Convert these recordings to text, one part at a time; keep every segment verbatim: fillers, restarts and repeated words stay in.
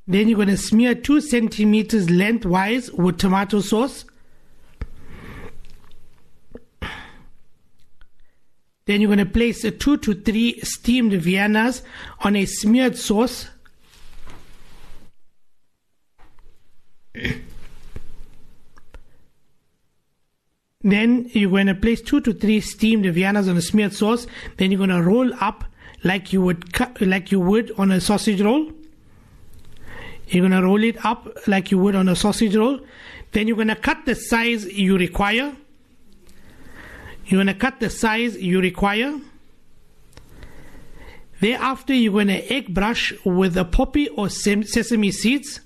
Then you're going to smear two centimeters lengthwise with tomato sauce. Then you're going to place a two to three steamed Viennas on a smeared sauce. Then you're going to place two to three steamed Viennas on a smeared sauce. Then you're going to roll up like you would cut, like you would on a sausage roll. You're going to roll it up like you would on a sausage roll. Then you're going to cut the size you require. You're going to cut the size you require. Thereafter, you're going to egg brush with a poppy or sesame seeds.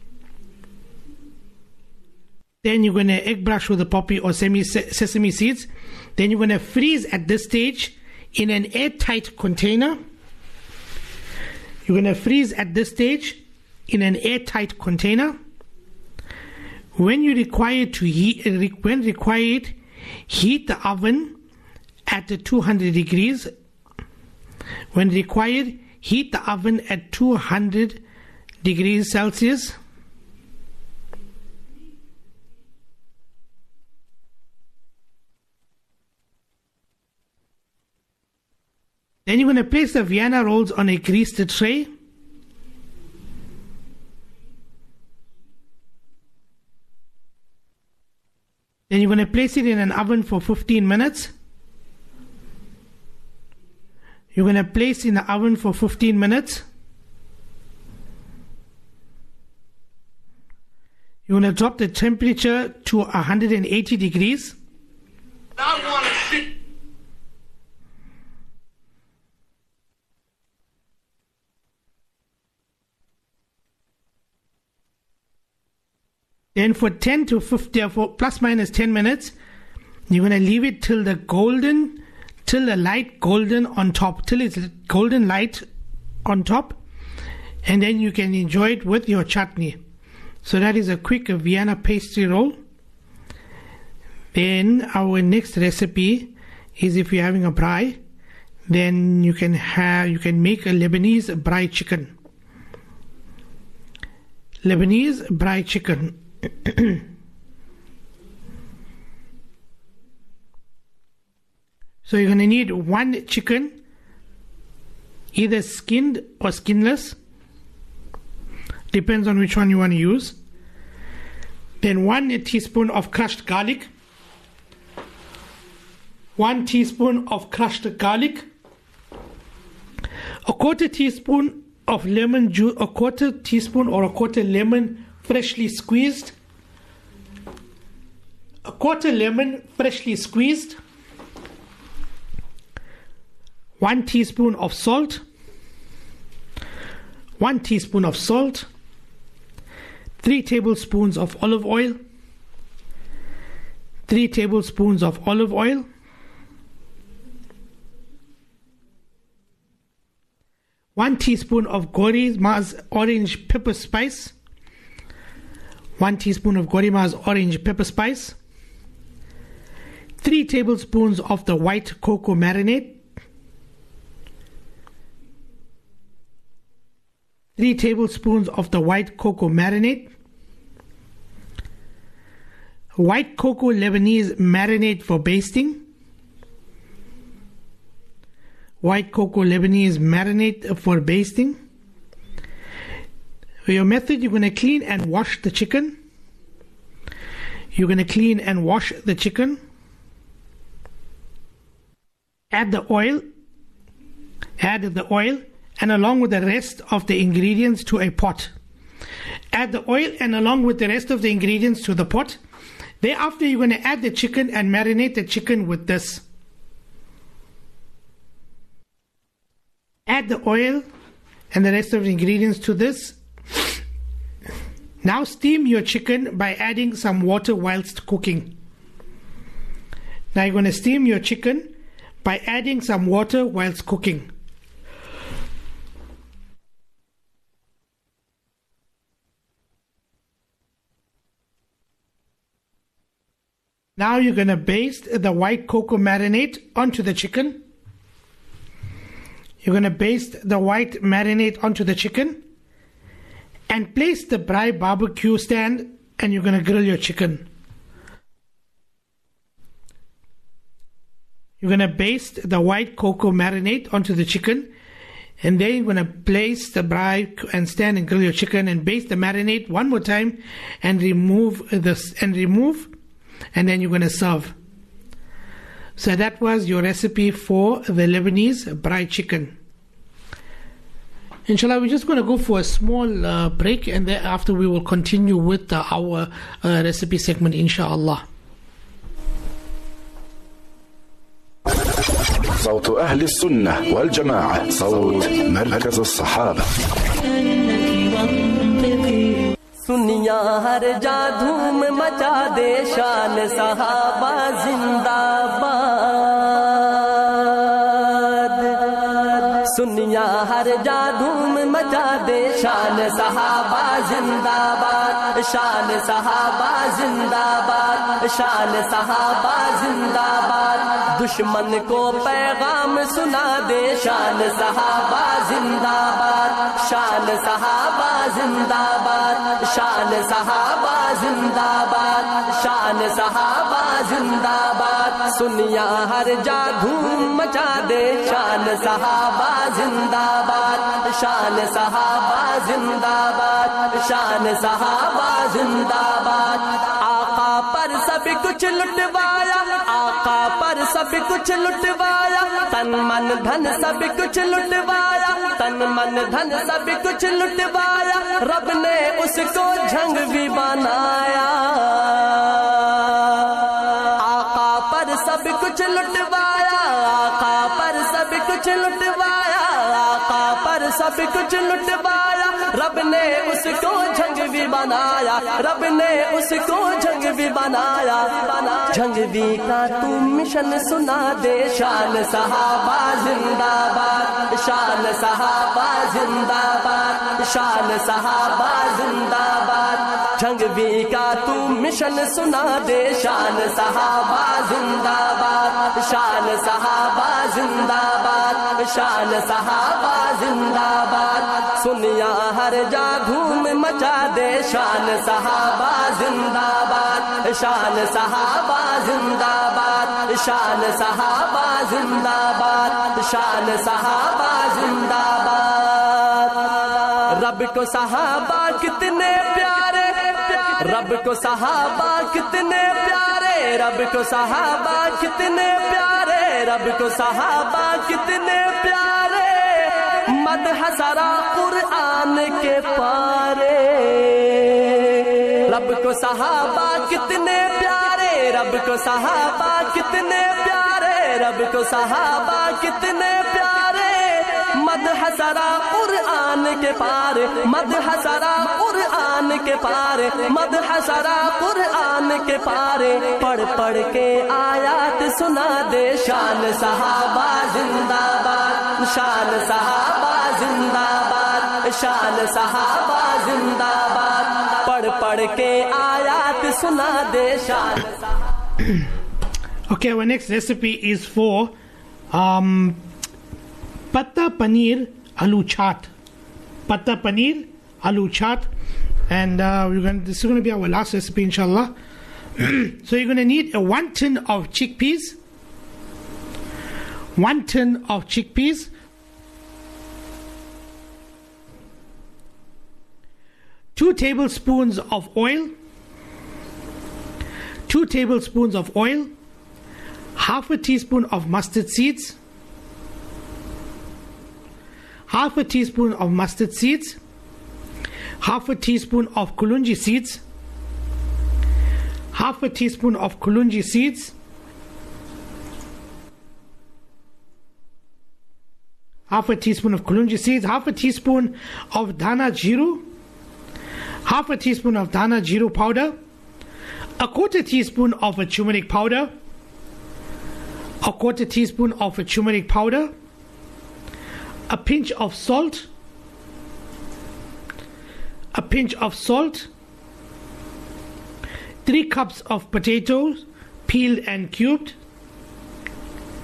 Then you're going to egg brush with a poppy or sesame seeds. Then you're going to freeze at this stage in an airtight container. You're going to freeze at this stage in an airtight container. When you require to heat, when required, heat the oven at two hundred degrees. When required, heat the oven at two hundred degrees Celsius. Then you're going to place the Vienna rolls on a greased tray. Then you're going to place it in an oven for fifteen minutes. You're going to place in the oven for fifteen minutes. You're going to drop the temperature to one hundred eighty degrees. I want to sit. Then for ten to fifty, for plus minus ten minutes, you're going to leave it till the golden, till the light golden on top, till it's golden light on top, and then you can enjoy it with your chutney. So that is a quick Vienna pastry roll. Then our next recipe is, if you're having a braai, then you can have you can make a Lebanese braai chicken. Lebanese braai chicken. So you're going to need one chicken, either skinned or skinless, depends on which one you want to use. Then one teaspoon of crushed garlic, one teaspoon of crushed garlic, a quarter teaspoon of lemon juice, a quarter teaspoon or a quarter lemon freshly squeezed, a quarter lemon freshly squeezed, one teaspoon of salt, one teaspoon of salt, three tablespoons of olive oil, three tablespoons of olive oil, one teaspoon of Gorima's orange pepper spice, one teaspoon of Gorima's orange pepper spice, three tablespoons of the white cocoa marinade, three tablespoons of the white cocoa marinade, white cocoa Lebanese marinade for basting, white cocoa Lebanese marinade for basting. For your method, you're going to clean and wash the chicken. You're going to clean and wash the chicken. Add the oil. Add the oil and along with the rest of the ingredients to a pot. Add the oil and along with the rest of the ingredients to the pot. Thereafter, you're going to add the chicken and marinate the chicken with this. Add the oil and the rest of the ingredients to this. Now steam your chicken by adding some water whilst cooking. Now you're going to steam your chicken by adding some water whilst cooking. Now you're going to baste the white cocoa marinade onto the chicken. You're going to baste the white marinade onto the chicken. and place the braai barbecue stand, and you're going to grill your chicken. You're going to baste the white cocoa marinade onto the chicken, and then you're going to place the braai and stand and grill your chicken and baste the marinade one more time and remove this and remove and then you're going to serve. So that was your recipe for the Lebanese braai chicken. Inshallah, we're just going to go for a small uh, break, and thereafter we will continue with uh, our uh, recipe segment, inshallah. صوت أهل السنة والجماعة صوت مركز الصحابة سنیا ہر جا دھوم مچا دے شان صحابہ زندہ باد سنیا ہر جا دھوم مچا دے شان صحابہ زندہ باد شان صحابہ زندہ باد شان صحابہ زندہ باد دشمن کو پیغام سنا دے شان صحابہ زندہ باد شان صحابہ زندہ باد شان صحابہ زندہ باد شان صحابہ زندہ باد سنیا ہر جا دھوم مچا دے شان صحابہ زندہ باد شان صحابہ زندہ باد شان صحابہ زندہ باد آقا پر سب کچھ لٹوایا آقا پر سب کچھ لٹوایا تن من دھن سب کچھ لٹوایا تن من دھن سب کچھ لٹوایا رب نے اس کو جھنگ بھی بنایا آقا پر سب کچھ لٹوایا آقا پر سب کچھ لٹوایا آقا پر سب کچھ لٹوایا رب نے اس کو جھنگ بھی بنایا رب نے اس کو جھنگ بھی بنایا جھنگ بھی کا تو مشن سنا دے شان صحابہ زندہ باد شان صحابہ زندہ باد شان صحابہ زندہ باد جھنگ بھی کا تو مشن سنا دے شان صحابہ زندہ باد شان صحابہ زندہ باد شان صحابہ زندہ باد سنیا ہر جا دھوم مچا دے شان صحابہ زندہ باد شان صحابہ زندہ باد شان صحابہ زندہ باد شان صحابہ زندہ باد رب کو صحابہ کتنے پیارے رب کو صحابہ کتنے پیارے رب کو صحابہ کتنے پیارے رب کو صحابہ کتنے پیارے مدح سرا قرآن کے پارے رب کو صحابہ کتنے پیارے رب کو صحابہ کتنے پیارے رب کو صحابہ کتنے پیارے مدح سرا قرآن کے پارے مدح سرا قرآن کے پارے مدح سرا قرآن کے پارے پڑھ پڑھ کے آیات سنا دے شان صحابہ زندہ باد شان صحابہ زندہ باد شان صحابہ زندہ باد پڑھ پڑھ کے آیات سنا دے شان Okay, our next recipe is for um, Patta Paneer Aloo Chaat. Patta Paneer Aloo Chaat. And uh, we're going, this is going to be our last recipe, inshallah. So you're going to need a one tin of chickpeas. One tin of chickpeas. Two tablespoons of oil. Two tablespoons of oil. Half a teaspoon of mustard seeds. Half a teaspoon of mustard seeds. Half a teaspoon of kulunji seeds. Half a teaspoon of kulunji seeds. Half a teaspoon of kulunji seeds. Half a teaspoon of dana jeeru. Half a teaspoon of dana jeeru powder. A quarter teaspoon of a turmeric powder. A quarter teaspoon of a turmeric powder. A pinch of salt. A pinch of salt. Three cups of potatoes, peeled and cubed.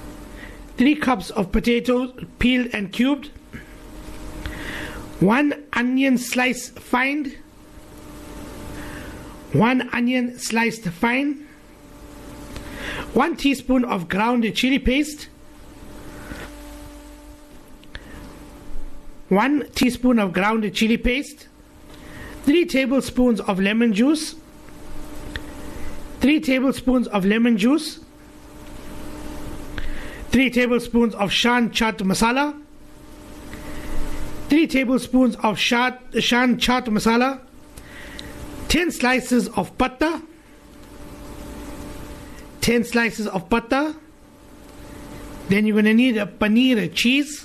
Three cups of potatoes, peeled and cubed. One onion sliced fine, one onion sliced fine, one teaspoon of ground chili paste, one teaspoon of ground chili paste, three tablespoons of lemon juice, three tablespoons of lemon juice, three tablespoons of shan chaat masala, three tablespoons of shan chaat masala, ten slices of butter, ten slices of butter. Then you're going to need a paneer cheese,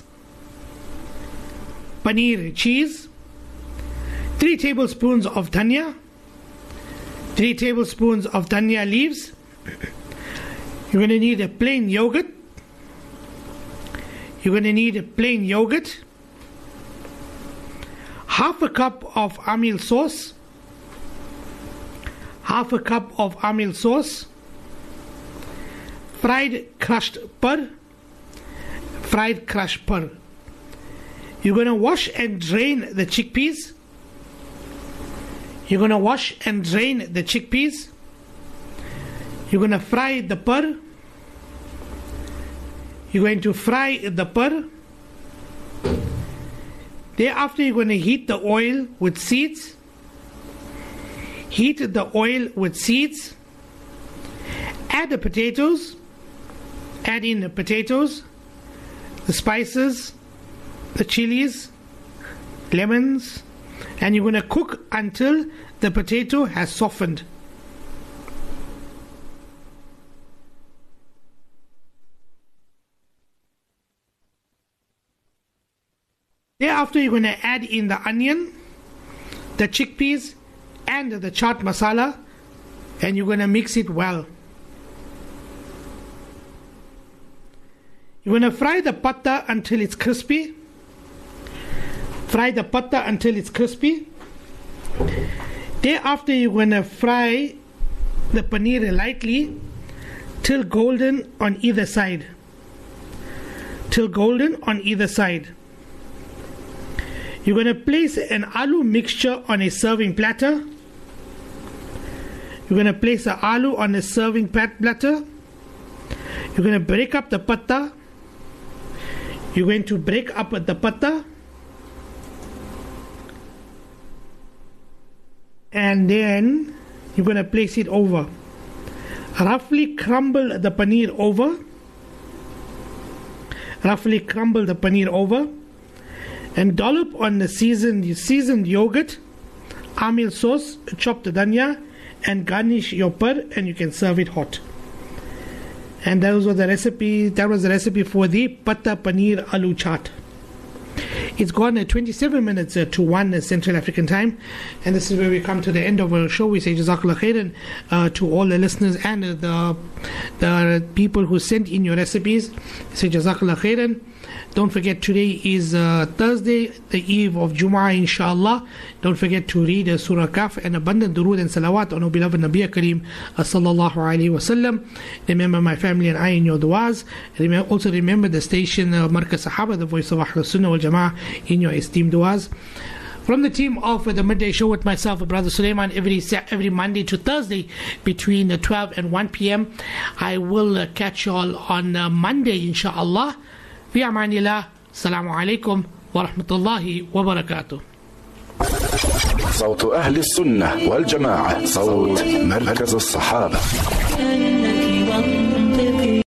paneer cheese, three tablespoons of dhania, three tablespoons of dhania leaves. You're going to need a plain yogurt. You're going to need a plain yogurt, half a cup of amil sauce, half a cup of amil sauce, fried crushed pur, fried crushed pur. You're going to wash and drain the chickpeas. You're going to wash and drain the chickpeas. You're going to fry the pur. You're going to fry the pur. Thereafter, you're going to heat the oil with seeds. Heat the oil with seeds. Add the potatoes. Add in the potatoes, the spices, the chilies, lemons, and you're going to cook until the potato has softened. Thereafter, you're going to add in the onion, the chickpeas, and the chaat masala, and you're going to mix it well. You're going to fry the patta until it's crispy. Fry the patta until it's crispy. Thereafter, you're going to fry the paneer lightly till golden on either side. Till golden on either side. You're going to place an aloo mixture on a serving platter. You're going to place the aloo on a serving platter. You're going to break up the patta. You're going to break up the patta. And then you're going to place it over. Roughly crumble the paneer over. Roughly crumble the paneer over. And dollop on the seasoned, seasoned yogurt, amil sauce, chopped dhania, and garnish your pur, and you can serve it hot. And those were the recipe. That was the recipe for the patta paneer aloo chaat. It's gone at twenty-seven minutes uh, to one uh, Central African time, and this is where we come to the end of our show. We say Jazakallah khairan uh, to all the listeners and uh, the the people who sent in your recipes. We say Jazakallah khairan. Don't forget, today is uh, Thursday, the eve of Jumu'ah, inshallah. Don't forget to read uh, Surah Kahf and abundant durood and salawat on our beloved Nabi Kareem uh, sallallahu alayhi wa sallam. Remember my family and I in your du'as. Remember, also remember the station uh, Markaz Sahaba, the voice of Ahlus Sunnah wal Jama'ah, in your esteemed du'as. From the team of the Midday Show with myself, Brother Sulaiman, every every Monday to Thursday between twelve and one p.m. I will uh, catch you all on uh, Monday, inshallah. في أمان الله. السلام عليكم ورحمة الله وبركاته. صوت أهل السنة والجماعة، صوت مركز الصحابة.